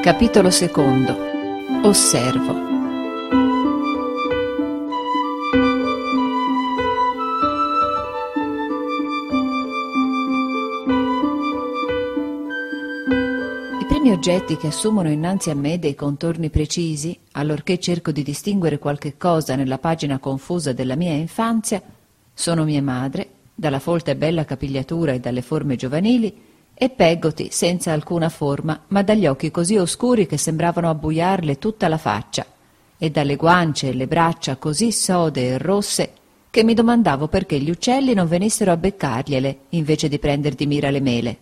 Capitolo secondo. Osservo. I primi oggetti che assumono innanzi a me dei contorni precisi, allorché cerco di distinguere qualche cosa nella pagina confusa della mia infanzia, sono mia madre, dalla folta e bella capigliatura e dalle forme giovanili, e Peggotty senza alcuna forma, ma dagli occhi così oscuri che sembravano abbuiarle tutta la faccia, e dalle guance e le braccia così sode e rosse che mi domandavo perché gli uccelli non venissero a beccargliele invece di prender di mira le mele.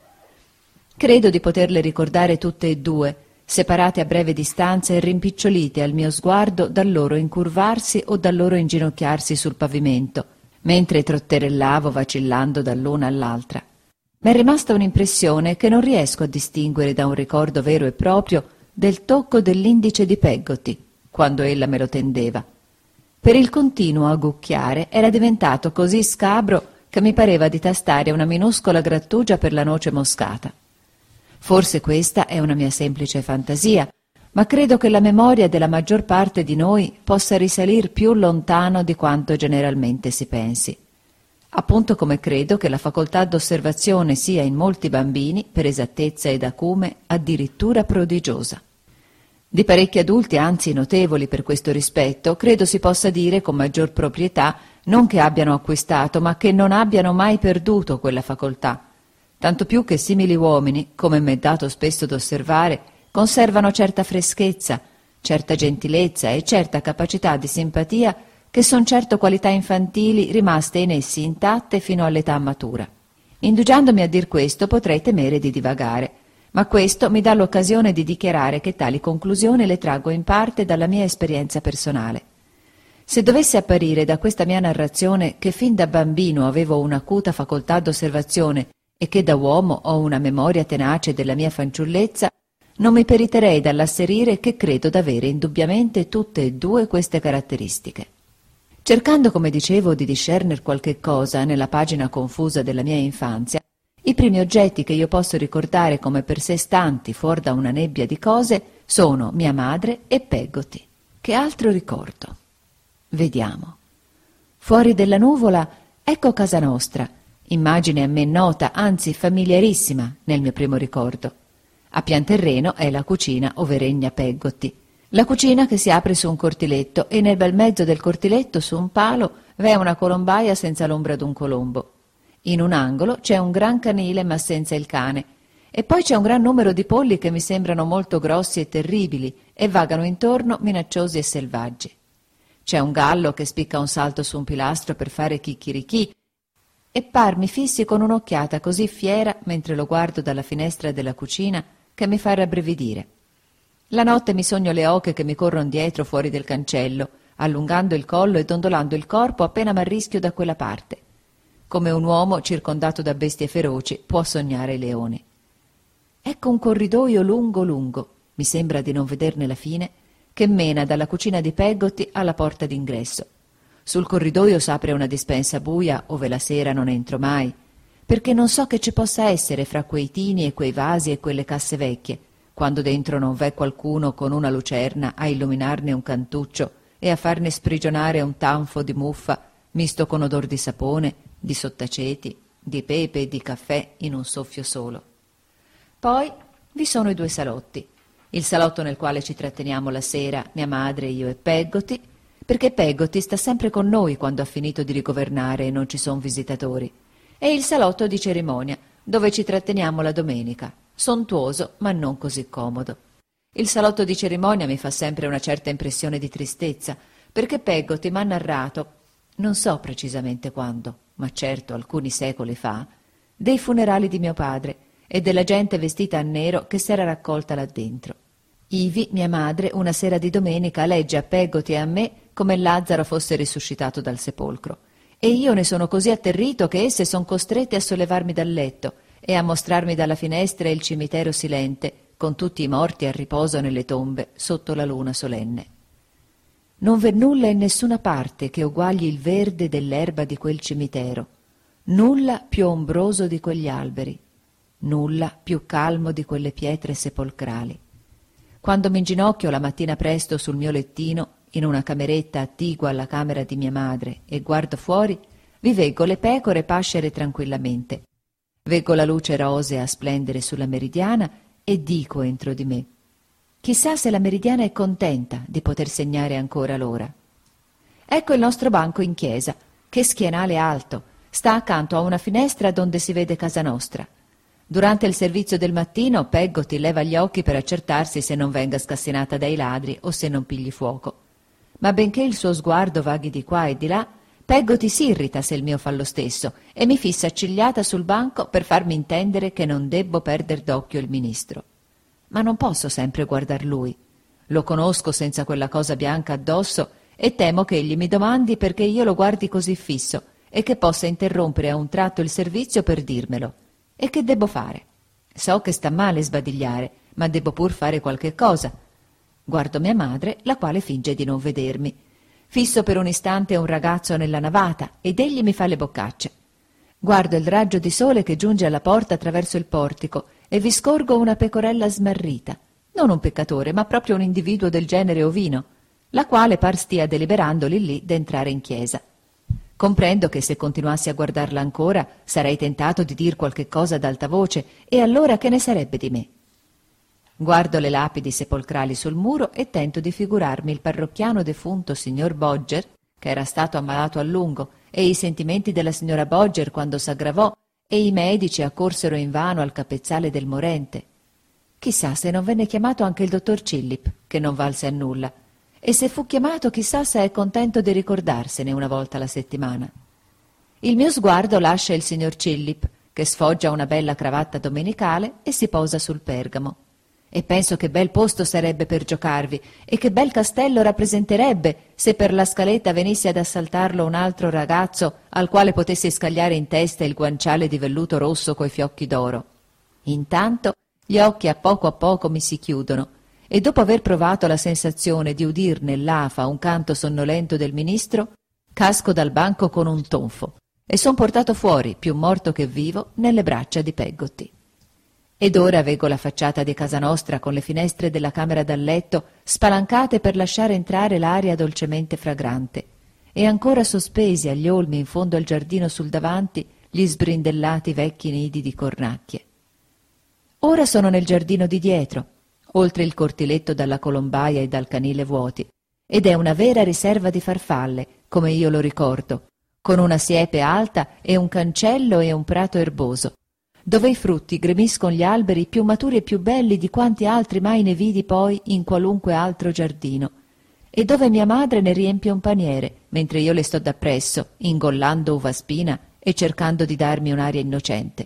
Credo di poterle ricordare tutte e due, separate a breve distanza e rimpicciolite al mio sguardo dal loro incurvarsi o dal loro inginocchiarsi sul pavimento, mentre trotterellavo vacillando dall'una all'altra. Ma è rimasta un'impressione che non riesco a distinguere da un ricordo vero e proprio del tocco dell'indice di Peggotty, quando ella me lo tendeva. Per il continuo agucchiare era diventato così scabro che mi pareva di tastare una minuscola grattugia per la noce moscata. Forse questa è una mia semplice fantasia, ma credo che la memoria della maggior parte di noi possa risalir più lontano di quanto generalmente si pensi. Appunto come credo che la facoltà d'osservazione sia in molti bambini, per esattezza ed acume, addirittura prodigiosa. Di parecchi adulti, anzi notevoli per questo rispetto, credo si possa dire con maggior proprietà non che abbiano acquistato, ma che non abbiano mai perduto quella facoltà, tanto più che simili uomini, come m'è dato spesso d'osservare, conservano certa freschezza, certa gentilezza e certa capacità di simpatia che son certo qualità infantili rimaste in essi intatte fino all'età matura. Indugiandomi a dir questo potrei temere di divagare, ma questo mi dà l'occasione di dichiarare che tali conclusioni le traggo in parte dalla mia esperienza personale. Se dovesse apparire da questa mia narrazione che fin da bambino avevo un'acuta facoltà d'osservazione e che da uomo ho una memoria tenace della mia fanciullezza, non mi periterei dall'asserire che credo d'avere indubbiamente tutte e due queste caratteristiche. Cercando, come dicevo, di discerner qualche cosa nella pagina confusa della mia infanzia, i primi oggetti che io posso ricordare come per sé stanti fuor da una nebbia di cose sono mia madre e Peggotty. Che altro ricordo? Vediamo. Fuori della nuvola, ecco casa nostra, immagine a me nota, anzi familiarissima nel mio primo ricordo. A pian terreno è la cucina ove regna Peggotty. La cucina che si apre su un cortiletto e nel bel mezzo del cortiletto, su un palo, v'è una colombaia senza l'ombra d'un colombo. In un angolo c'è un gran canile ma senza il cane, e poi c'è un gran numero di polli che mi sembrano molto grossi e terribili e vagano intorno minacciosi e selvaggi. C'è un gallo che spicca un salto su un pilastro per fare chicchirichì e par mi fissi con un'occhiata così fiera mentre lo guardo dalla finestra della cucina che mi fa rabbrividire. La notte mi sogno le oche che mi corron dietro fuori del cancello, allungando il collo e dondolando il corpo appena m'arrischio da quella parte. Come un uomo circondato da bestie feroci può sognare i leoni. Ecco un corridoio lungo lungo, mi sembra di non vederne la fine, che mena dalla cucina di Peggotty alla porta d'ingresso. Sul corridoio s'apre una dispensa buia ove la sera non entro mai, perché non so che ci possa essere fra quei tini e quei vasi e quelle casse vecchie, quando dentro non v'è qualcuno con una lucerna a illuminarne un cantuccio e a farne sprigionare un tanfo di muffa misto con odor di sapone, di sottaceti, di pepe e di caffè in un soffio solo. Poi vi sono i due salotti, il salotto nel quale ci tratteniamo la sera, mia madre, io e Peggotty, perché Peggotty sta sempre con noi quando ha finito di rigovernare e non ci son visitatori, e il salotto di cerimonia, dove ci tratteniamo la domenica, sontuoso ma non così comodo. Il salotto di cerimonia mi fa sempre una certa impressione di tristezza, perché Peggotty m'ha narrato, non so precisamente quando, ma certo alcuni secoli fa, dei funerali di mio padre e della gente vestita a nero che s'era raccolta là dentro. Ivi mia madre una sera di domenica legge a Peggotty e a me come Lazzaro fosse risuscitato dal sepolcro, e io ne sono così atterrito che esse son costrette a sollevarmi dal letto e a mostrarmi dalla finestra il cimitero silente, con tutti i morti a riposo nelle tombe, sotto la luna solenne. Non v'è nulla in nessuna parte che uguagli il verde dell'erba di quel cimitero, nulla più ombroso di quegli alberi, nulla più calmo di quelle pietre sepolcrali. quando mi inginocchio la mattina presto sul mio lettino, in una cameretta attigua alla camera di mia madre, e guardo fuori, vi veggo le pecore pascere tranquillamente. Veggo la luce rosea splendere sulla meridiana e dico entro di me: chissà se la meridiana è contenta di poter segnare ancora l'ora. Ecco il nostro banco in chiesa, che schienale alto, sta accanto a una finestra donde si vede casa nostra. Durante il servizio del mattino Peggotty leva gli occhi per accertarsi se non venga scassinata dai ladri o se non pigli fuoco. Ma benché il suo sguardo vaghi di qua e di là, Peggotty si irrita se il mio fa lo stesso e mi fissa accigliata sul banco per farmi intendere che non debbo perder d'occhio il ministro. Ma non posso sempre guardar lui. Lo conosco senza quella cosa bianca addosso e temo che egli mi domandi perché io lo guardi così fisso e che possa interrompere a un tratto il servizio per dirmelo. E che debbo fare? So che sta male sbadigliare, ma debbo pur fare qualche cosa. Guardo mia madre, la quale finge di non vedermi. Fisso per un istante un ragazzo nella navata ed egli mi fa le boccacce. Guardo il raggio di sole che giunge alla porta attraverso il portico e vi scorgo una pecorella smarrita, non un peccatore, ma proprio un individuo del genere ovino, la quale par stia deliberando lì d'entrare in chiesa. Comprendo che se continuassi a guardarla ancora sarei tentato di dir qualche cosa ad alta voce, e allora che ne sarebbe di me? Guardo le lapidi sepolcrali sul muro e tento di figurarmi il parrocchiano defunto signor Bodger, che era stato ammalato a lungo, e i sentimenti della signora Bodger quando s'aggravò, e i medici accorsero invano al capezzale del morente. Chissà se non venne chiamato anche il dottor Chillip, che non valse a nulla, e se fu chiamato chissà se è contento di ricordarsene una volta alla settimana. Il mio sguardo lascia il signor Chillip, che sfoggia una bella cravatta domenicale e si posa sul pergamo. E penso che bel posto sarebbe per giocarvi e che bel castello rappresenterebbe se per la scaletta venisse ad assaltarlo un altro ragazzo al quale potessi scagliare in testa il guanciale di velluto rosso coi fiocchi d'oro. Intanto gli occhi a poco mi si chiudono e dopo aver provato la sensazione di udir nell'afa un canto sonnolento del ministro, casco dal banco con un tonfo e son portato fuori, più morto che vivo, nelle braccia di Peggotty. Ed ora veggo la facciata di casa nostra con le finestre della camera da letto spalancate per lasciare entrare l'aria dolcemente fragrante, e ancora sospesi agli olmi in fondo al giardino sul davanti gli sbrindellati vecchi nidi di cornacchie. Ora sono nel giardino di dietro, oltre il cortiletto dalla colombaia e dal canile vuoti, ed è una vera riserva di farfalle, come io lo ricordo, con una siepe alta e un cancello e un prato erboso, dove i frutti gremiscono gli alberi più maturi e più belli di quanti altri mai ne vidi poi in qualunque altro giardino, e dove mia madre ne riempie un paniere, mentre io le sto dappresso, ingollando uva spina e cercando di darmi un'aria innocente.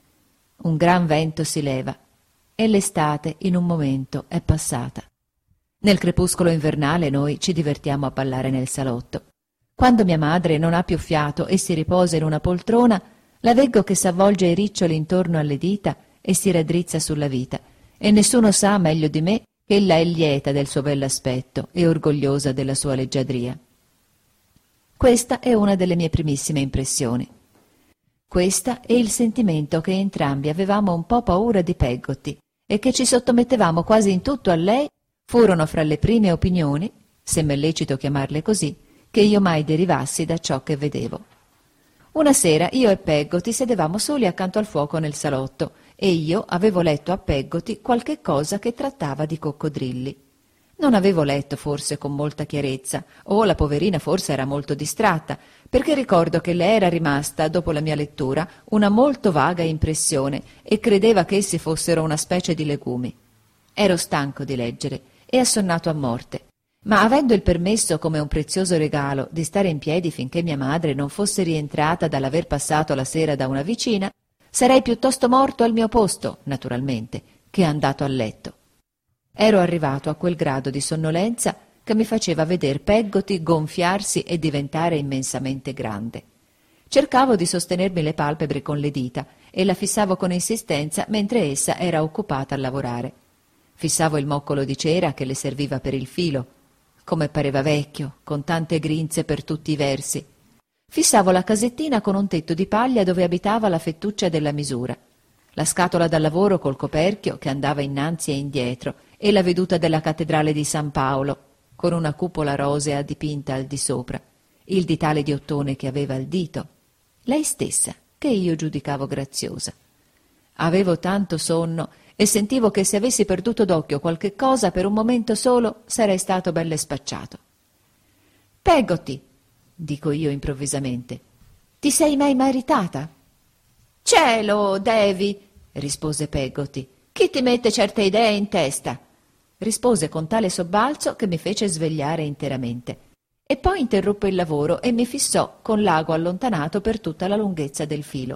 Un gran vento si leva, e l'estate in un momento è passata. Nel crepuscolo invernale noi ci divertiamo a ballare nel salotto. Quando mia madre non ha più fiato e si riposa in una poltrona, la veggo che s'avvolge i riccioli intorno alle dita e si raddrizza sulla vita, e nessuno sa meglio di me che ella è lieta del suo bell'aspetto e orgogliosa della sua leggiadria. Questa è una delle mie primissime impressioni. Questa è il sentimento che entrambi avevamo un po' paura di Peggotty e che ci sottomettevamo quasi in tutto a lei, furono fra le prime opinioni, se m'è lecito chiamarle così, che io mai derivassi da ciò che vedevo. Una sera io e Peggotty sedevamo soli accanto al fuoco nel salotto e io avevo letto a Peggotty qualche cosa che trattava di coccodrilli. Non avevo letto forse con molta chiarezza, o la poverina forse era molto distratta, perché ricordo che le era rimasta, dopo la mia lettura, una molto vaga impressione e credeva che essi fossero una specie di legumi. Ero stanco di leggere e assonnato a morte, ma avendo il permesso come un prezioso regalo di stare in piedi finché mia madre non fosse rientrata dall'aver passato la sera da una vicina, sarei piuttosto morto al mio posto, naturalmente, che andato a letto. Ero arrivato a quel grado di sonnolenza che mi faceva veder Peggotty gonfiarsi e diventare immensamente grande. Cercavo di sostenermi le palpebre con le dita e la fissavo con insistenza mentre essa era occupata a lavorare. Fissavo il moccolo di cera che le serviva per il filo, come pareva vecchio, con tante grinze per tutti i versi. Fissavo la casettina con un tetto di paglia dove abitava la fettuccia della misura. la scatola da lavoro col coperchio che andava innanzi e indietro e la veduta della cattedrale di San Paolo, con una cupola rosea dipinta al di sopra, il ditale di ottone che aveva al dito, lei stessa, che io giudicavo graziosa. Avevo tanto sonno e sentivo che se avessi perduto d'occhio qualche cosa per un momento solo sarei stato belle spacciato. «Peggotty», dico io improvvisamente, «ti sei mai maritata?» «Cielo, Davy», rispose Peggotty, «chi ti mette certe idee in testa?» Rispose con tale sobbalzo che mi fece svegliare interamente. E poi interruppe il lavoro e mi fissò con l'ago allontanato per tutta la lunghezza del filo.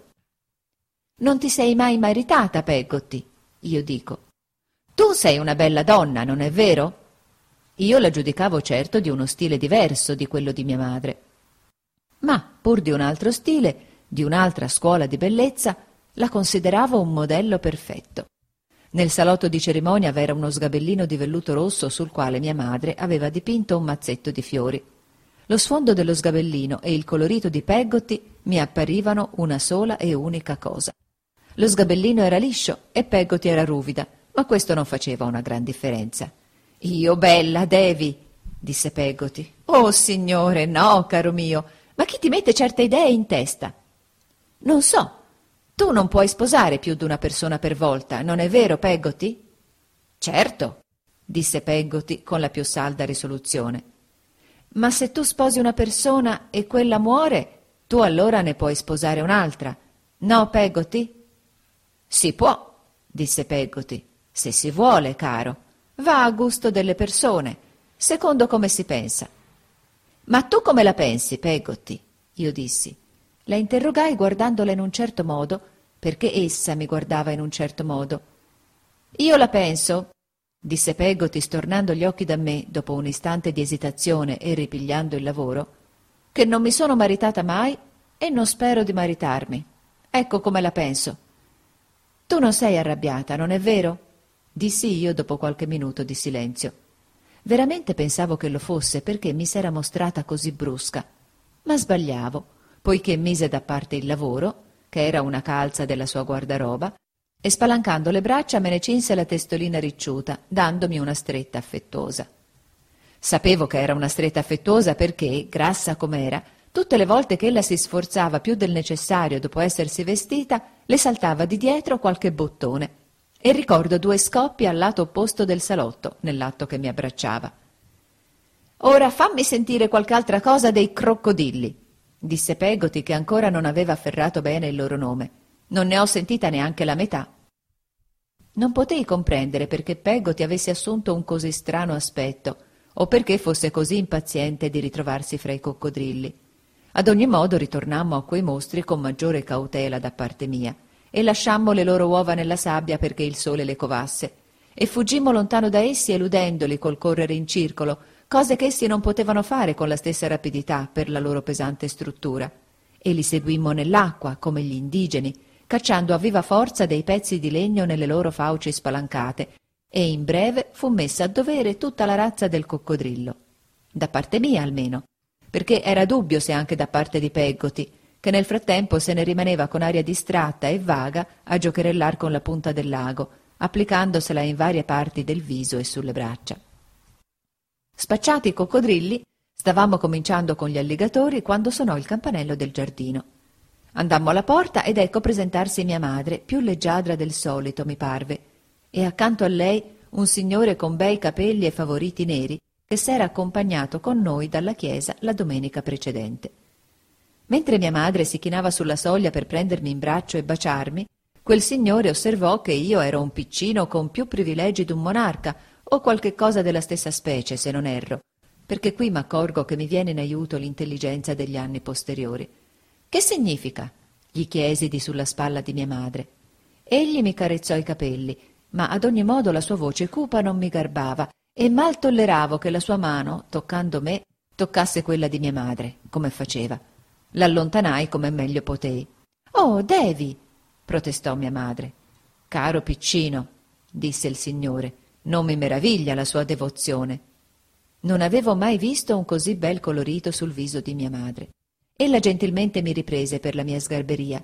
«Non ti sei mai maritata, Peggotty?» Io dico. «Tu sei una bella donna, non è vero?» Io la giudicavo certo di uno stile diverso di quello di mia madre. Ma, pur di un altro stile, di un'altra scuola di bellezza, la consideravo un modello perfetto. Nel salotto di cerimonia v'era uno sgabellino di velluto rosso sul quale mia madre aveva dipinto un mazzetto di fiori. Lo sfondo dello sgabellino e il colorito di Peggotty mi apparivano una sola e unica cosa. Lo sgabellino era liscio e Peggotty era ruvida, ma questo non faceva una gran differenza. «Io bella, Davy», disse Peggotty. «Oh, signore, no, caro mio, ma chi ti mette certe idee in testa?» «Non so. Tu non puoi sposare più d'una persona per volta, non è vero, Peggotty?» «Certo», disse Peggotty con la più salda risoluzione. «Ma se tu sposi una persona e quella muore, tu allora ne puoi sposare un'altra. No, Peggotty?» «Si può», disse Peggotty, «se si vuole, caro. Va a gusto delle persone, secondo come si pensa». «Ma tu come la pensi, Peggotty?» io dissi. La interrogai guardandola in un certo modo, perché essa mi guardava in un certo modo. «Io la penso», disse Peggotty stornando gli occhi da me dopo un istante di esitazione e ripigliando il lavoro, «che non mi sono maritata mai e non spero di maritarmi. Ecco come la penso». «Tu non sei arrabbiata, non è vero?» dissi io dopo qualche minuto di silenzio. Veramente pensavo che lo fosse perché mi s'era mostrata così brusca, ma sbagliavo, poiché mise da parte il lavoro, che era una calza della sua guardaroba, e spalancando le braccia me ne cinse la testolina ricciuta, dandomi una stretta affettuosa. Sapevo che era una stretta affettuosa perché, grassa com'era, tutte le volte che ella si sforzava più del necessario dopo essersi vestita, le saltava di dietro qualche bottone, e ricordo 2 scoppi al lato opposto del salotto, nell'atto che mi abbracciava. «Ora fammi sentire qualche altra cosa dei croccodilli», disse Peggotty, che ancora non aveva afferrato bene il loro nome. «Non ne ho sentita neanche la metà». Non potei comprendere perché Peggotty avesse assunto un così strano aspetto, o perché fosse così impaziente di ritrovarsi fra i coccodrilli. Ad ogni modo ritornammo a quei mostri con maggiore cautela da parte mia, e lasciammo le loro uova nella sabbia perché il sole le covasse, e fuggimmo lontano da essi eludendoli col correre in circolo, cose che essi non potevano fare con la stessa rapidità per la loro pesante struttura, e li seguimmo nell'acqua come gli indigeni, cacciando a viva forza dei pezzi di legno nelle loro fauci spalancate, e in breve fu messa a dovere tutta la razza del coccodrillo. Da parte mia almeno, perché era dubbio se anche da parte di Peggotty, che nel frattempo se ne rimaneva con aria distratta e vaga a giocherellar con la punta del lago, applicandosela in varie parti del viso e sulle braccia. Spacciati i coccodrilli, stavamo cominciando con gli alligatori quando suonò il campanello del giardino. Andammo alla porta ed ecco presentarsi mia madre, più leggiadra del solito, mi parve, e accanto a lei un signore con bei capelli e favoriti neri che s'era accompagnato con noi dalla chiesa la domenica precedente. Mentre mia madre si chinava sulla soglia per prendermi in braccio e baciarmi, quel signore osservò che io ero un piccino con più privilegi d'un monarca o qualche cosa della stessa specie, se non erro, perché qui m'accorgo che mi viene in aiuto l'intelligenza degli anni posteriori. «Che significa?» gli chiesi di sulla spalla di mia madre. Egli mi carezzò i capelli, ma ad ogni modo la sua voce cupa non mi garbava e mal tolleravo che la sua mano, toccando me, toccasse quella di mia madre, come faceva. L'allontanai come meglio potei. «Oh, Davy!» protestò mia madre. «Caro piccino», disse il signore, «non mi meraviglia la sua devozione». Non avevo mai visto un così bel colorito sul viso di mia madre. Ella gentilmente mi riprese per la mia sgarberia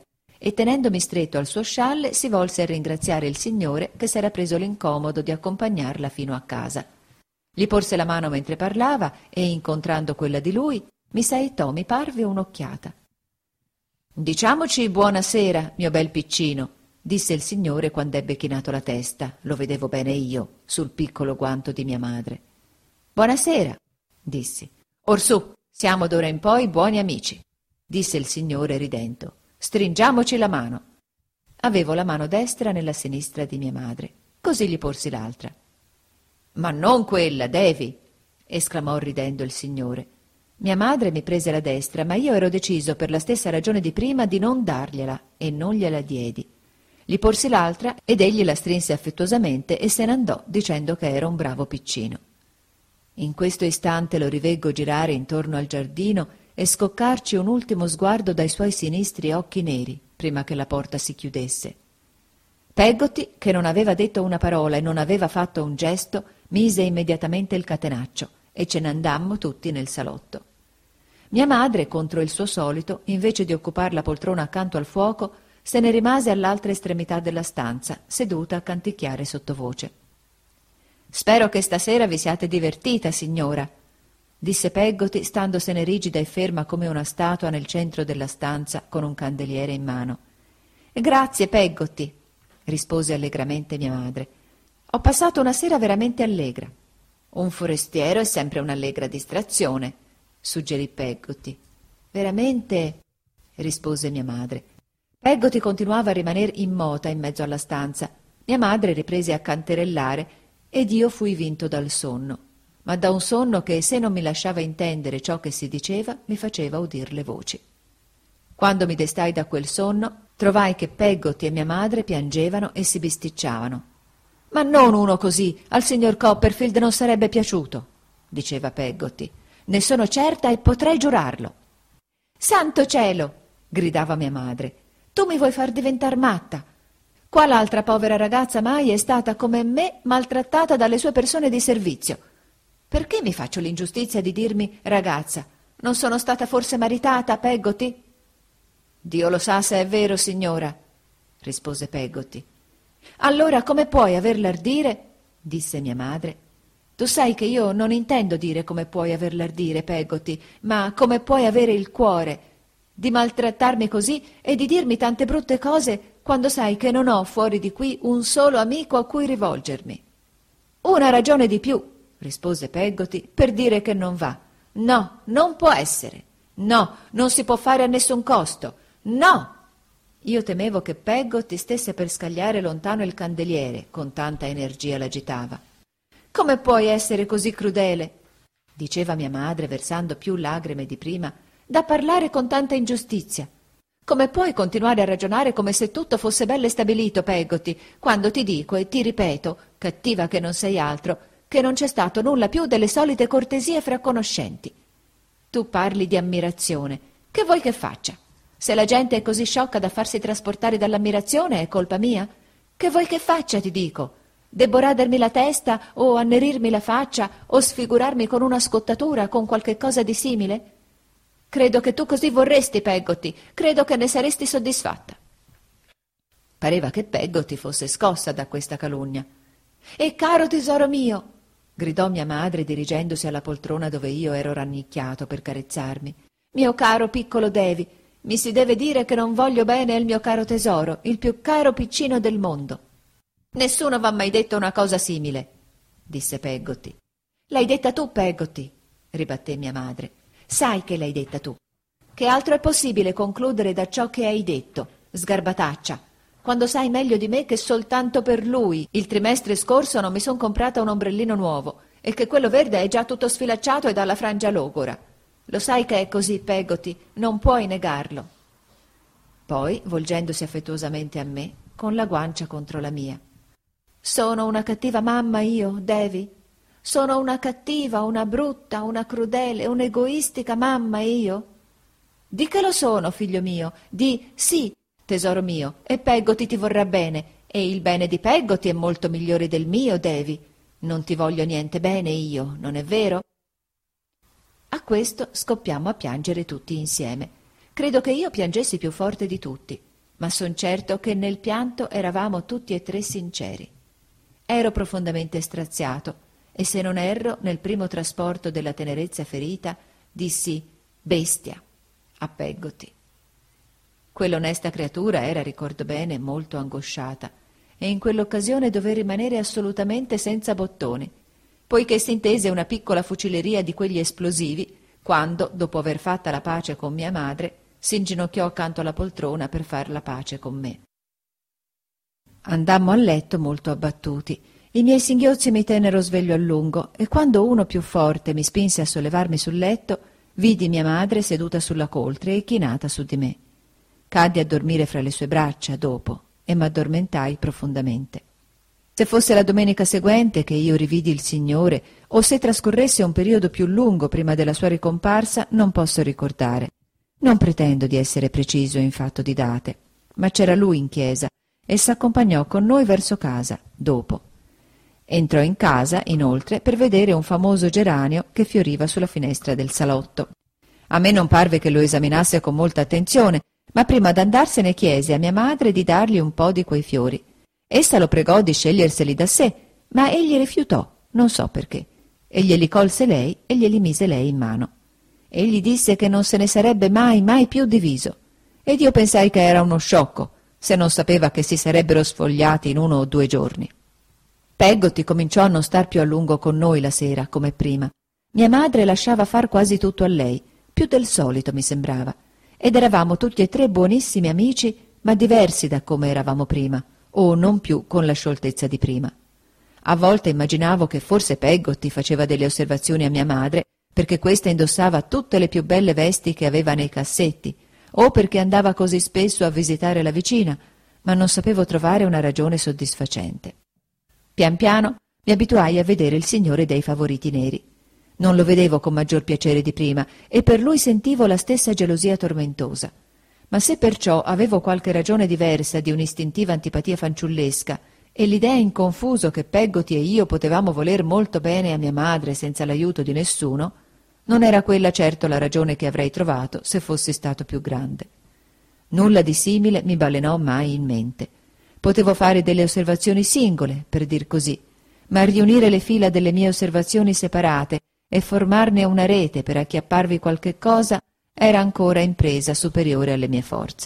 e tenendomi stretto al suo scialle si volse a ringraziare il signore che s'era preso l'incomodo di accompagnarla fino a casa. Gli porse la mano mentre parlava e, incontrando quella di lui, mi saettò, mi parve, un'occhiata. «Diciamoci buonasera, mio bel piccino», disse il signore quand'ebbe chinato la testa, lo vedevo bene io, sul piccolo guanto di mia madre. «Buonasera», dissi. «Orsù, siamo d'ora in poi buoni amici», disse il signore ridendo. «Stringiamoci la mano». Avevo la mano destra nella sinistra di mia madre, così gli porsi l'altra. «Ma non quella, devi!» esclamò ridendo il signore. Mia madre mi prese la destra, ma io ero deciso, per la stessa ragione di prima, di non dargliela, e non gliela diedi. Gli porsi l'altra ed egli la strinse affettuosamente e se ne andò, dicendo che era un bravo piccino. In questo istante lo riveggo girare intorno al giardino e scoccarci un ultimo sguardo dai suoi sinistri occhi neri, prima che la porta si chiudesse. Peggotty, che non aveva detto una parola e non aveva fatto un gesto, mise immediatamente il catenaccio e ce ne andammo tutti nel salotto. Mia madre, contro il suo solito, invece di occupar la poltrona accanto al fuoco, se ne rimase all'altra estremità della stanza, seduta a canticchiare sottovoce. «Spero che stasera vi siate divertita, signora», disse Peggotty, standosene rigida e ferma come una statua nel centro della stanza con un candeliere in mano. «Grazie, Peggotty», rispose allegramente mia madre. «Ho passato una sera veramente allegra». «Un forestiero è sempre un'allegra distrazione», suggerì Peggotty. «Veramente?» rispose mia madre. Peggotty continuava a rimaner immota in mezzo alla stanza. Mia madre riprese a canterellare ed io fui vinto dal sonno, ma da un sonno che, se non mi lasciava intendere ciò che si diceva, mi faceva udir le voci. Quando mi destai da quel sonno, trovai che Peggotty e mia madre piangevano e si bisticciavano. «Ma non uno così, al signor Copperfield non sarebbe piaciuto», diceva Peggotty. «Ne sono certa e potrei giurarlo». «Santo cielo!» gridava mia madre. «Tu mi vuoi far diventar matta? Qual altra povera ragazza mai è stata come me maltrattata dalle sue persone di servizio? Perché mi faccio l'ingiustizia di dirmi ragazza? Non sono stata forse maritata, Peggotty?» «Dio lo sa se è vero, signora», rispose Peggotty. «Allora come puoi aver l'ardire?» disse mia madre. «Tu sai che io non intendo dire come puoi aver l'ardire, Peggotty, ma come puoi avere il cuore di maltrattarmi così e di dirmi tante brutte cose quando sai che non ho fuori di qui un solo amico a cui rivolgermi?» «Una ragione di più», rispose Peggotty, «per dire che non va. No, non può essere. No, non si può fare a nessun costo. No!» Io temevo che Peggotty stesse per scagliare lontano il candeliere, con tanta energia l'agitava. «Come puoi essere così crudele?» diceva mia madre, versando più lagrime di prima, «da parlare con tanta ingiustizia? Come puoi continuare a ragionare come se tutto fosse bello e stabilito, Peggotty, quando ti dico e ti ripeto, cattiva che non sei altro, che non c'è stato nulla più delle solite cortesie fra conoscenti? Tu parli di ammirazione. Che vuoi che faccia? Se la gente è così sciocca da farsi trasportare dall'ammirazione è colpa mia? Che vuoi che faccia, ti dico? Debbo radermi la testa o annerirmi la faccia o sfigurarmi con una scottatura, con qualche cosa di simile? Credo che tu così vorresti, Peggotty, credo che ne saresti soddisfatta». Pareva che Peggotty fosse scossa da questa calunnia. «E caro tesoro mio», gridò mia madre dirigendosi alla poltrona dove io ero rannicchiato per carezzarmi, «mio caro piccolo Davy, mi si deve dire che non voglio bene al mio caro tesoro, il più caro piccino del mondo». «Nessuno v'ha mai detto una cosa simile», disse Peggotty. «L'hai detta tu, Peggotty», ribatté mia madre. «Sai che l'hai detta tu. Che altro è possibile concludere da ciò che hai detto, sgarbataccia, quando sai meglio di me che soltanto per lui il trimestre scorso non mi son comprata un ombrellino nuovo e che quello verde è già tutto sfilacciato e dalla frangia logora. Lo sai che è così, Peggotty, non puoi negarlo». Poi, volgendosi affettuosamente a me, con la guancia contro la mia: «Sono una cattiva mamma io, Davy? Sono una cattiva, una brutta, una crudele, un'egoistica mamma io? Di che lo sono, figlio mio, di sì, tesoro mio, e Peggotty ti vorrà bene, e il bene di Peggotty è molto migliore del mio, Davy. Non ti voglio niente bene io, non è vero?» A questo scoppiammo a piangere tutti insieme. Credo che io piangessi più forte di tutti. ma son certo che nel pianto eravamo tutti e tre sinceri. Ero profondamente straziato e, se non erro, nel primo trasporto della tenerezza ferita, dissi «bestia» a Peggotty. Quell'onesta creatura era, ricordo bene, molto angosciata e in quell'occasione dové rimanere assolutamente senza bottoni, poiché s'intese una piccola fucileria di quegli esplosivi quando, dopo aver fatta la pace con mia madre, s'inginocchiò accanto alla poltrona per far la pace con me. Andammo a letto molto abbattuti. I miei singhiozzi mi tennero sveglio a lungo e quando uno più forte mi spinse a sollevarmi sul letto, vidi mia madre seduta sulla coltre e chinata su di me. Caddi a dormire fra le sue braccia dopo e m'addormentai profondamente. Se fosse la domenica seguente che io rividi il Signore o se trascorresse un periodo più lungo prima della sua ricomparsa, non posso ricordare. Non pretendo di essere preciso in fatto di date, ma c'era lui in chiesa e s'accompagnò con noi verso casa, dopo. Entrò in casa, inoltre, per vedere un famoso geranio che fioriva sulla finestra del salotto. A me non parve che lo esaminasse con molta attenzione, ma prima d'andarsene chiese a mia madre di dargli un po' di quei fiori. Essa lo pregò di sceglierseli da sé, ma egli rifiutò, non so perché, e glieli colse lei e glieli mise lei in mano. Egli disse che non se ne sarebbe mai più diviso, ed io pensai che era uno sciocco, se non sapeva che si sarebbero sfogliati in 1 o 2 giorni. Peggotty cominciò a non star più a lungo con noi la sera, come prima. Mia madre lasciava far quasi tutto a lei, più del solito mi sembrava, ed eravamo tutti e tre buonissimi amici, ma diversi da come eravamo prima, o non più con la scioltezza di prima. A volte immaginavo che forse Peggotty faceva delle osservazioni a mia madre, perché questa indossava tutte le più belle vesti che aveva nei cassetti, o perché andava così spesso a visitare la vicina, ma non sapevo trovare una ragione soddisfacente. Pian piano mi abituai a vedere il signore dei favoriti neri. Non lo vedevo con maggior piacere di prima e per lui sentivo la stessa gelosia tormentosa. Ma se perciò avevo qualche ragione diversa di un'istintiva antipatia fanciullesca e l'idea in confuso che Peggotty e io potevamo voler molto bene a mia madre senza l'aiuto di nessuno, non era quella certo la ragione che avrei trovato se fossi stato più grande. Nulla di simile mi balenò mai in mente. Potevo fare delle osservazioni singole, per dir così, ma riunire le fila delle mie osservazioni separate e formarne una rete per acchiapparvi qualche cosa era ancora impresa superiore alle mie forze.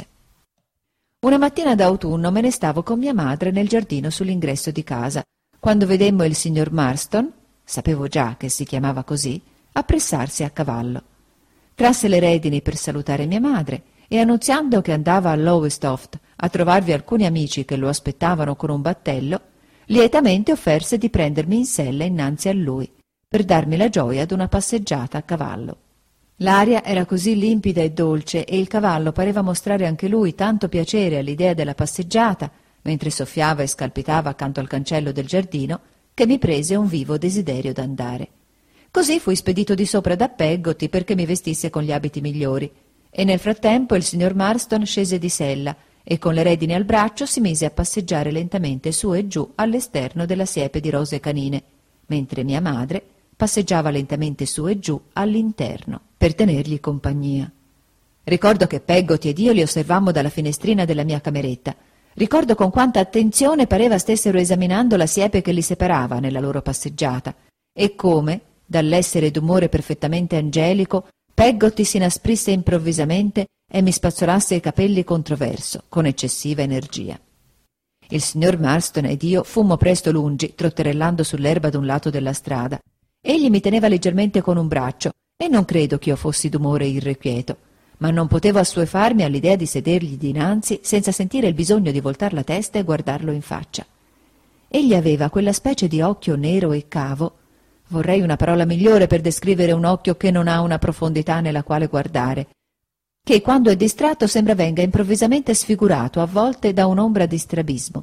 Una mattina d'autunno me ne stavo con mia madre nel giardino sull'ingresso di casa, quando vedemmo il signor Marston, sapevo già che si chiamava così, appressarsi a cavallo. Trasse le redini per salutare mia madre e, annunziando che andava a Lowestoft a trovarvi alcuni amici che lo aspettavano con un battello, lietamente offerse di prendermi in sella innanzi a lui, per darmi la gioia d'una passeggiata a cavallo. L'aria era così limpida e dolce e il cavallo pareva mostrare anche lui tanto piacere all'idea della passeggiata, mentre soffiava e scalpitava accanto al cancello del giardino, che mi prese un vivo desiderio d'andare. Così fui spedito di sopra da Peggotty perché mi vestisse con gli abiti migliori, e nel frattempo il signor Marston scese di sella e con le redini al braccio si mise a passeggiare lentamente su e giù all'esterno della siepe di rose canine, mentre mia madre passeggiava lentamente su e giù all'interno per tenergli compagnia. Ricordo che Peggotty ed io li osservammo dalla finestrina della mia cameretta. Ricordo con quanta attenzione pareva stessero esaminando la siepe che li separava nella loro passeggiata e come, dall'essere d'umore perfettamente angelico, Peggotty si inasprisse improvvisamente e mi spazzolasse i capelli controverso, con eccessiva energia. Il signor Marston ed io fummo presto lungi, trotterellando sull'erba d'un lato della strada. Egli mi teneva leggermente con un braccio e non credo che io fossi d'umore irrequieto, ma non potevo assuefarmi all'idea di sedergli dinanzi senza sentire il bisogno di voltar la testa e guardarlo in faccia. Egli aveva quella specie di occhio nero e cavo, vorrei una parola migliore per descrivere un occhio che non ha una profondità nella quale guardare, che quando è distratto sembra venga improvvisamente sfigurato a volte da un'ombra di strabismo.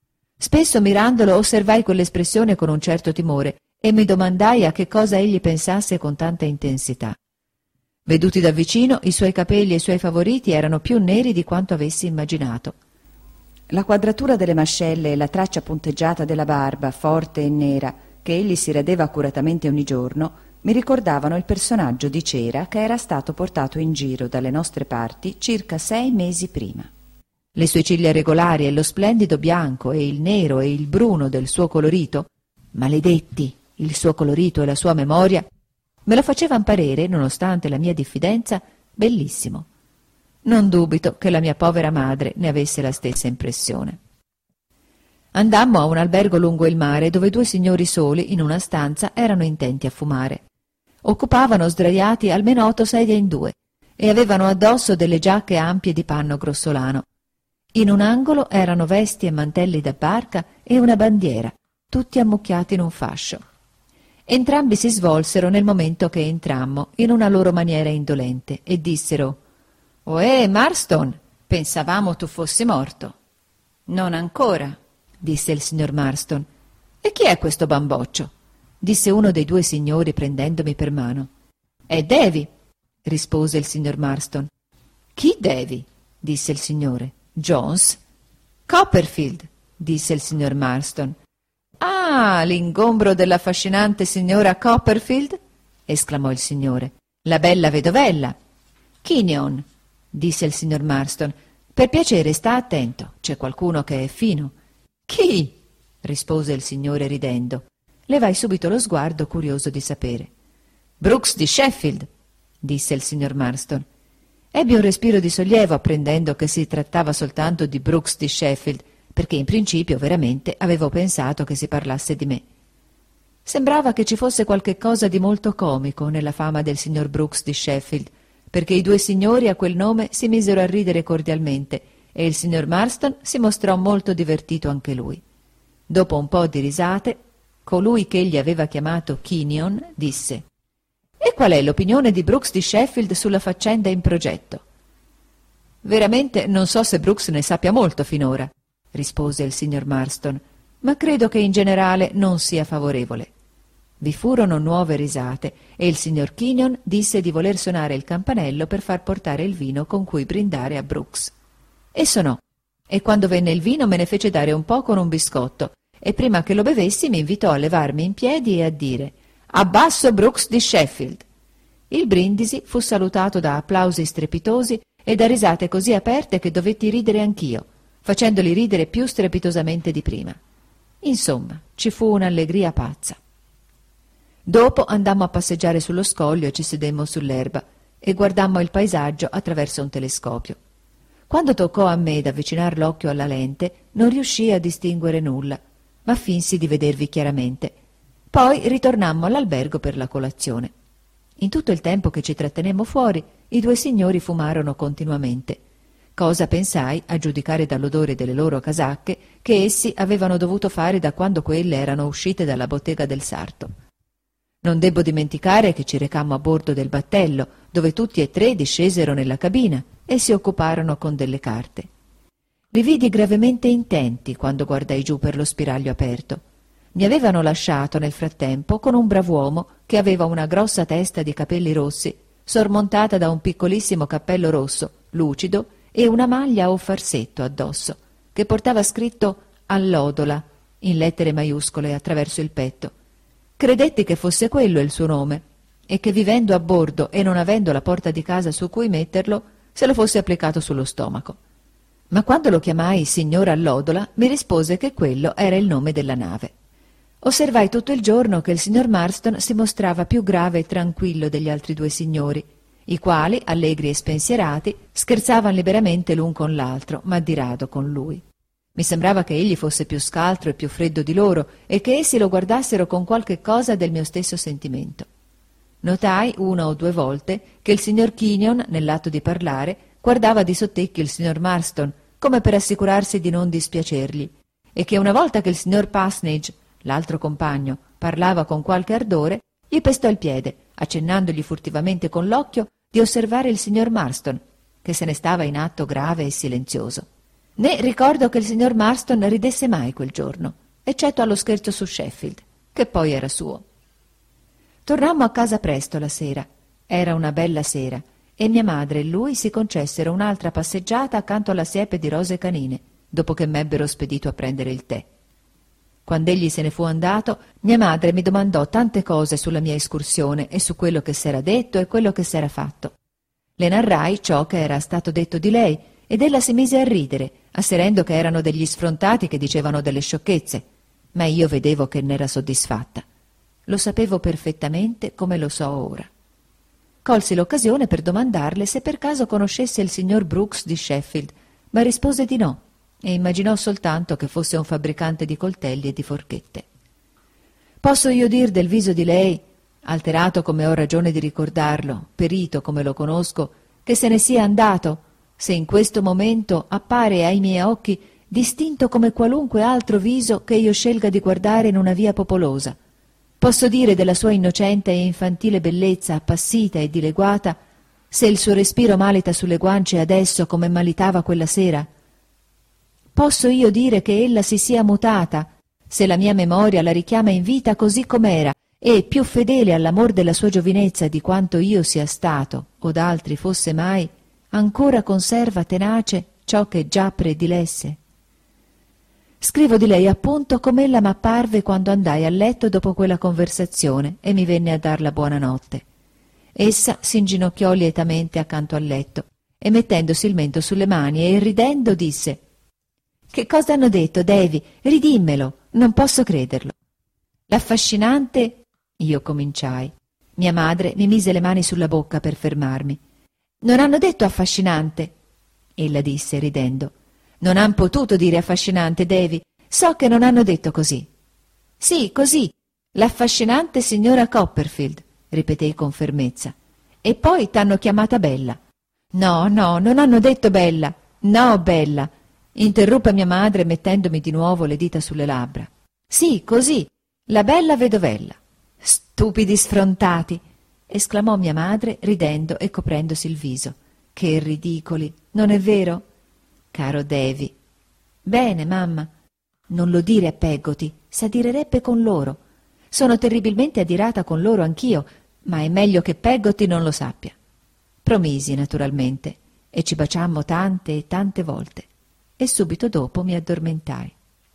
Spesso mirandolo osservai quell'espressione con un certo timore e mi domandai a che cosa egli pensasse con tanta intensità. Veduti da vicino, i suoi capelli e i suoi favoriti erano più neri di quanto avessi immaginato. La quadratura delle mascelle e la traccia punteggiata della barba, forte e nera, che egli si radeva accuratamente ogni giorno, mi ricordavano il personaggio di cera che era stato portato in giro dalle nostre parti circa 6 mesi prima. le sue ciglia regolari e lo splendido bianco e il nero e il bruno del suo colorito, maledetti, il suo colorito e la sua memoria, me lo facevan parere, nonostante la mia diffidenza, bellissimo. Non dubito che la mia povera madre ne avesse la stessa impressione. Andammo a un albergo lungo il mare dove due signori soli in una stanza erano intenti a fumare. Occupavano sdraiati almeno 8 sedie in 2 e avevano addosso delle giacche ampie di panno grossolano. In un angolo erano vesti e mantelli da barca e una bandiera, tutti ammucchiati in un fascio. Entrambi si svolsero nel momento che entrammo, in una loro maniera indolente, e dissero: «Ohè, Marston, pensavamo tu fossi morto». «Non ancora», disse il signor Marston. «E chi è questo bamboccio?» disse uno dei due signori prendendomi per mano. «È Davy», rispose il signor Marston. «Chi Davy?» disse il signore. «Jones». «Copperfield», disse il signor Marston. «Ah, l'ingombro dell'affascinante signora Copperfield?» esclamò il signore. «La bella vedovella». «Kenyon», disse il signor Marston. «Per piacere, sta attento, c'è qualcuno che è fino». «Chi?» rispose il signore ridendo. Levai subito lo sguardo, curioso di sapere. «Brooks di Sheffield», disse il signor Marston. Ebbi un respiro di sollievo apprendendo che si trattava soltanto di Brooks di Sheffield, perché in principio veramente avevo pensato che si parlasse di me. Sembrava che ci fosse qualche cosa di molto comico nella fama del signor Brooks di Sheffield, perché i due signori a quel nome si misero a ridere cordialmente e il signor Marston si mostrò molto divertito anche lui. Dopo un po' di risate, colui che egli aveva chiamato Kenyon disse: «E qual è l'opinione di Brooks di Sheffield sulla faccenda in progetto?» «Veramente non so se Brooks ne sappia molto finora», rispose il signor Marston, «ma credo che in generale non sia favorevole». Vi furono nuove risate e il signor Kenyon disse di voler suonare il campanello per far portare il vino con cui brindare a Brooks. E suonò, e quando venne il vino me ne fece dare un po' con un biscotto, e prima che lo bevessi mi invitò a levarmi in piedi e a dire: «Abbasso Brooks di Sheffield!» Il brindisi fu salutato da applausi strepitosi e da risate così aperte che dovetti ridere anch'io, facendoli ridere più strepitosamente di prima. Insomma, ci fu un'allegria pazza. Dopo andammo a passeggiare sullo scoglio e ci sedemmo sull'erba e guardammo il paesaggio attraverso un telescopio. Quando toccò a me d'avvicinar l'occhio alla lente, non riuscii a distinguere nulla, ma finsi di vedervi chiaramente. Poi ritornammo all'albergo per la colazione. In tutto il tempo che ci trattenemmo fuori, i due signori fumarono continuamente. Cosa pensai, a giudicare dall'odore delle loro casacche, che essi avevano dovuto fare da quando quelle erano uscite dalla bottega del sarto. Non debbo dimenticare che ci recammo a bordo del battello, dove tutti e tre discesero nella cabina e si occuparono con delle carte. Li vidi gravemente intenti quando guardai giù per lo spiraglio aperto. Mi avevano lasciato nel frattempo con un brav'uomo che aveva una grossa testa di capelli rossi, sormontata da un piccolissimo cappello rosso, lucido, e una maglia o farsetto addosso, che portava scritto «Allodola» in lettere maiuscole attraverso il petto. Credetti che fosse quello il suo nome e che vivendo a bordo e non avendo la porta di casa su cui metterlo, se lo fosse applicato sullo stomaco. Ma quando lo chiamai signor Allodola, mi rispose che quello era il nome della nave. Osservai tutto il giorno che il signor Marston si mostrava più grave e tranquillo degli altri due signori, i quali, allegri e spensierati, scherzavano liberamente l'un con l'altro, ma di rado con lui. Mi sembrava che egli fosse più scaltro e più freddo di loro e che essi lo guardassero con qualche cosa del mio stesso sentimento. Notai una o due volte che il signor Kenyon, nell'atto di parlare, guardava di sottecchio il signor Marston, come per assicurarsi di non dispiacergli, e che una volta che il signor Passnage, l'altro compagno, parlava con qualche ardore, gli pestò il piede, accennandogli furtivamente con l'occhio di osservare il signor Marston, che se ne stava in atto grave e silenzioso. Né ricordo che il signor Marston ridesse mai quel giorno, eccetto allo scherzo su Sheffield, che poi era suo. Tornammo a casa presto la sera. Era una bella sera, e mia madre e lui si concessero un'altra passeggiata accanto alla siepe di rose canine, dopo che m'ebbero spedito a prendere il tè. Quand'egli se ne fu andato, mia madre mi domandò tante cose sulla mia escursione e su quello che s'era detto e quello che s'era fatto. Le narrai ciò che era stato detto di lei, ed ella si mise a ridere, asserendo che erano degli sfrontati che dicevano delle sciocchezze, ma io vedevo che n'era soddisfatta. Lo sapevo perfettamente come lo so ora. Colsi l'occasione per domandarle se per caso conoscesse il signor Brooks di Sheffield, ma rispose di no e immaginò soltanto che fosse un fabbricante di coltelli e di forchette. Posso io dir del viso di lei, alterato come ho ragione di ricordarlo, perito come lo conosco, che se ne sia andato, se in questo momento appare ai miei occhi distinto come qualunque altro viso che io scelga di guardare in una via popolosa. Posso dire della sua innocente e infantile bellezza appassita e dileguata, se il suo respiro malita sulle guance adesso come malitava quella sera? Posso io dire che ella si sia mutata, se la mia memoria la richiama in vita così com'era e più fedele all'amor della sua giovinezza di quanto io sia stato, o d'altri fosse mai, ancora conserva tenace ciò che già predilesse? Scrivo di lei appunto com'ella m'apparve quando andai a letto dopo quella conversazione e mi venne a dar la buonanotte. Essa s'inginocchiò lietamente accanto al letto e mettendosi il mento sulle mani e ridendo disse: «Che cosa hanno detto, Davy? Ridimmelo, non posso crederlo». «L'affascinante...» io cominciai. Mia madre mi mise le mani sulla bocca per fermarmi. «Non hanno detto affascinante», ella disse ridendo. «Non han potuto dire affascinante, Davy. So che non hanno detto così». «Sì, così. L'affascinante signora Copperfield», ripetei con fermezza. «E poi t'hanno chiamata Bella». «No, no, non hanno detto Bella. No, Bella», interruppe mia madre mettendomi di nuovo le dita sulle labbra. «Sì, così. La bella vedovella». «Stupidi sfrontati!» esclamò mia madre ridendo e coprendosi il viso. «Che ridicoli, non è vero?» «Caro Davy». «Bene, mamma». «Non lo dire a Peggotty, s'adirerebbe con loro. Sono terribilmente adirata con loro anch'io, ma è meglio che Peggotty non lo sappia». Promisi, naturalmente, e ci baciammo tante e tante volte, e subito dopo mi addormentai.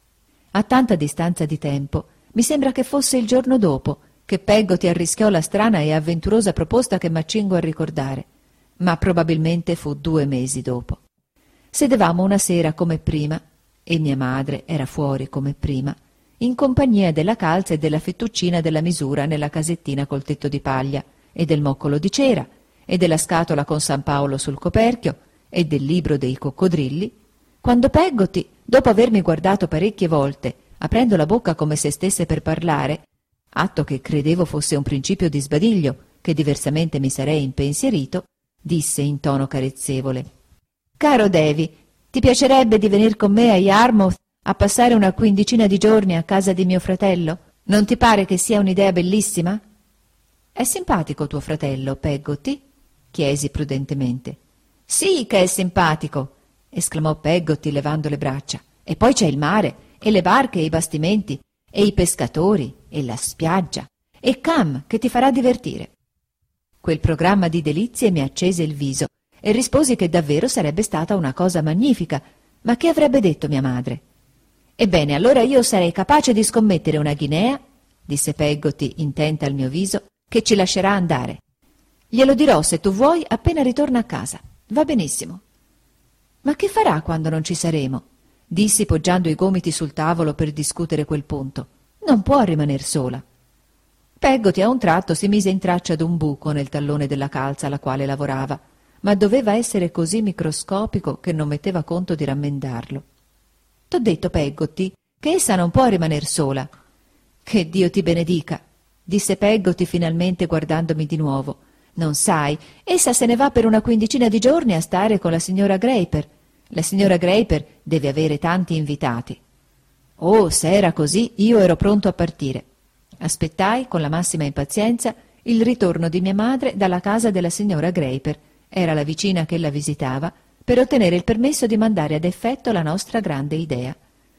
A tanta distanza di tempo, mi sembra che fosse il giorno dopo che Peggotty arrischiò la strana e avventurosa proposta che m'accingo a ricordare, ma probabilmente fu 2 mesi dopo. Sedevamo una sera come prima, e mia madre era fuori come prima, in compagnia della calza e della fettuccina della misura nella casettina col tetto di paglia, e del moccolo di cera, e della scatola con San Paolo sul coperchio, e del libro dei coccodrilli, quando Peggotty, dopo avermi guardato parecchie volte, aprendo la bocca come se stesse per parlare, atto che credevo fosse un principio di sbadiglio, che diversamente mi sarei impensierito, disse in tono carezzevole: «Caro Davy, ti piacerebbe di venir con me a Yarmouth a passare una quindicina di giorni a casa di mio fratello? Non ti pare che sia un'idea bellissima?» «È simpatico tuo fratello, Peggotty?» chiesi prudentemente. «Sì che è simpatico!» esclamò Peggotty levando le braccia. «E poi c'è il mare, e le barche e i bastimenti, e i pescatori, e la spiaggia, e Cam che ti farà divertire». Quel programma di delizie mi accese il viso e risposi che davvero sarebbe stata una cosa magnifica, ma che avrebbe detto mia madre? «Ebbene, allora io sarei capace di scommettere una guinea», disse Peggotty intenta al mio viso, «che ci lascerà andare. Glielo dirò, se tu vuoi, appena ritorna a casa. Va benissimo». «Ma che farà quando non ci saremo?» dissi poggiando i gomiti sul tavolo per discutere quel punto. «Non può rimaner sola». Peggotty a un tratto si mise in traccia d'un buco nel tallone della calza alla quale lavorava, ma doveva essere così microscopico che non metteva conto di rammendarlo. «T'ho detto, Peggotty, che essa non può rimaner sola». «Che Dio ti benedica», disse Peggotty finalmente guardandomi di nuovo. «Non sai, essa se ne va per una quindicina di giorni a stare con la signora Grayper. La signora Grayper deve avere tanti invitati». Oh, se era così, io ero pronto a partire. Aspettai, con la massima impazienza, il ritorno di mia madre dalla casa della signora Grayper, era la vicina che la visitava, per ottenere il permesso di mandare ad effetto la nostra grande idea.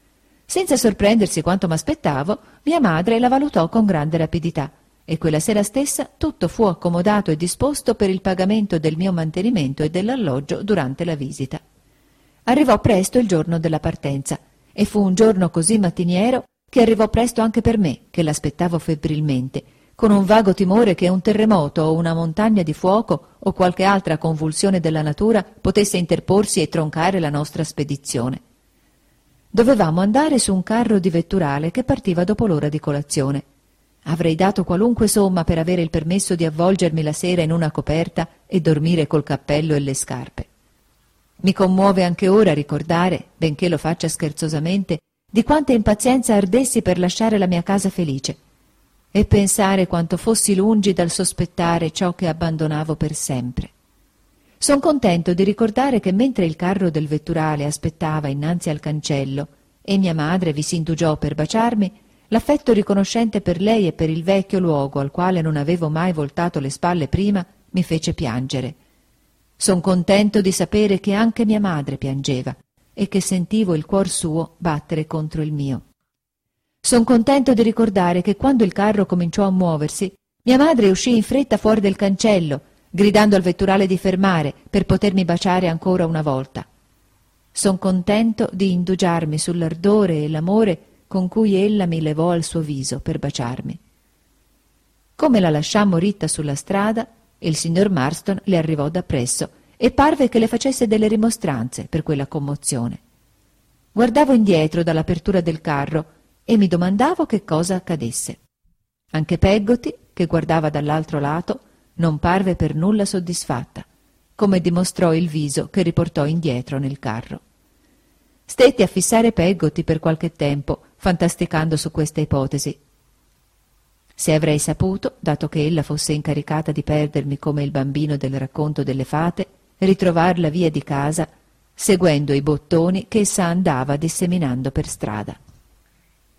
Senza sorprendersi quanto m'aspettavo, mia madre la valutò con grande rapidità, e quella sera stessa tutto fu accomodato e disposto per il pagamento del mio mantenimento e dell'alloggio durante la visita. Arrivò presto il giorno della partenza, e fu un giorno così mattiniero che arrivò presto anche per me, che l'aspettavo febbrilmente, con un vago timore che un terremoto o una montagna di fuoco o qualche altra convulsione della natura potesse interporsi e troncare la nostra spedizione. Dovevamo andare su un carro di vetturale che partiva dopo l'ora di colazione. Avrei dato qualunque somma per avere il permesso di avvolgermi la sera in una coperta e dormire col cappello e le scarpe. Mi commuove anche ora ricordare, benché lo faccia scherzosamente, di quanta impazienza ardessi per lasciare la mia casa felice e pensare quanto fossi lungi dal sospettare ciò che abbandonavo per sempre. Son contento di ricordare che mentre il carro del vetturale aspettava innanzi al cancello e mia madre vi s'indugiò per baciarmi, l'affetto riconoscente per lei e per il vecchio luogo al quale non avevo mai voltato le spalle prima mi fece piangere. Son contento di sapere che anche mia madre piangeva e che sentivo il cuor suo battere contro il mio. Son contento di ricordare che quando il carro cominciò a muoversi, mia madre uscì in fretta fuori del cancello, gridando al vetturale di fermare per potermi baciare ancora una volta. Son contento di indugiarmi sull'ardore e l'amore con cui ella mi levò al suo viso per baciarmi. Come la lasciammo ritta sulla strada, il signor Marston le arrivò dappresso e parve che le facesse delle rimostranze per quella commozione. Guardavo indietro dall'apertura del carro e mi domandavo che cosa accadesse. Anche Peggotty, che guardava dall'altro lato, non parve per nulla soddisfatta, come dimostrò il viso che riportò indietro nel carro. Stetti a fissare Peggotty per qualche tempo, fantasticando su questa ipotesi. Se avrei saputo, dato che ella fosse incaricata di perdermi come il bambino del racconto delle fate, ritrovar la via di casa, seguendo i bottoni che essa andava disseminando per strada.